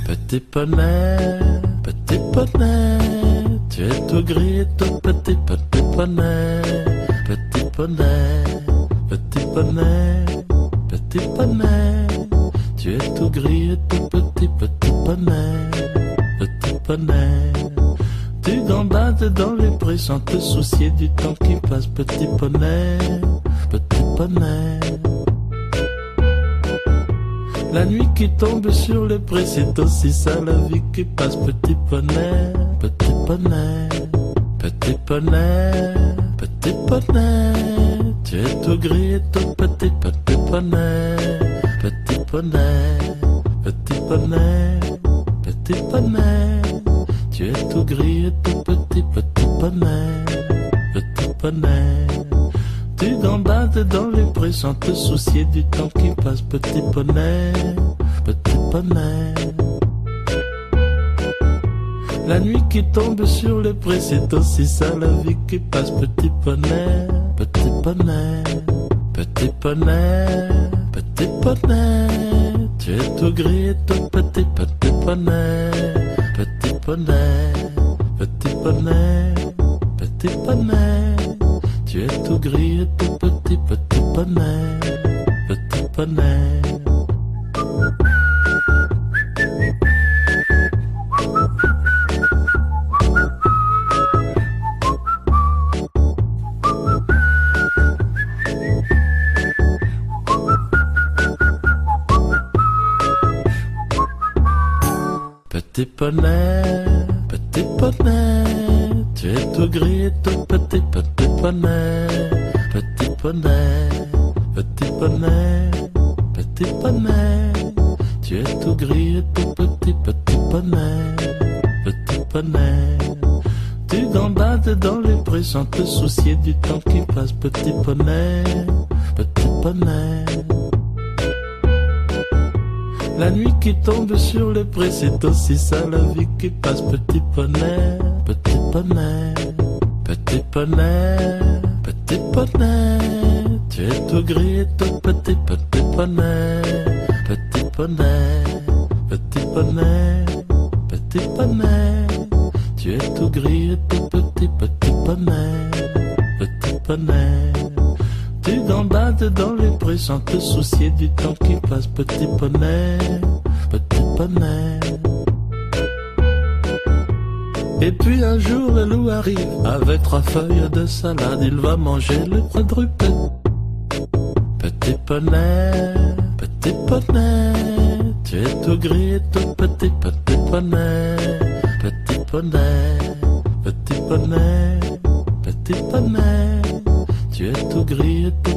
Petit poney, tu es tout gris et tout petit poney. Petit poney, petit poney, petit poney, tu es tout gris et tout petit poney. Petit poney, tu gambades dans les prés sans te soucier du temps qui passe. Petit poney, petit poney. La nuit qui tombe sur les prés, c'est aussi ça la vie qui passe. Petit poney, petit poney, petit poney, petit poney, tu es tout gris et tout petit poney. Petit poney, petit poney, petit poney, tu es tout gris et tout petit poney. Petit poney, tu gambades dans les prés sans te soucier du temps qui passe. Petit poney, petit poney. La nuit qui tombe sur les prés, c'est aussi ça la vie qui passe. Petit poney, petit poney, petit poney, petit poney, tu es tout gris et tout petit poney. Petit poney, petit poney, petit poney, tu es tout gris et tout petit poney. Petit poney. Petit poney, petit poney, tu es tout gris et tout petit poney. Petit poney, petit poney, petit poney, tu es tout gris et tout petit poney. Petit poney, tu gambades dans les prés sans te soucier du temps qui passe. Petit poney, petit poney. La nuit qui tombe sur les prés, c'est aussi ça la vie qui passe. Petit poney, petit poney, petit poney, petit poney, tu es tout gris et tout petit poney. Petit poney, petit poney, petit poney, tu es tout gris et tout petit poney. Petit poney, tu gambades dans les prés sans te soucier du temps qui passe. Petit poney, petit poney. Et puis un jour le loup arrive avec 3 feuilles de salade. Il va manger le quadrupède. Petit poney, petit poney, tu es tout gris et tout petit poney. Petit poney, petit poney, petit poney, tu es tout gris et tout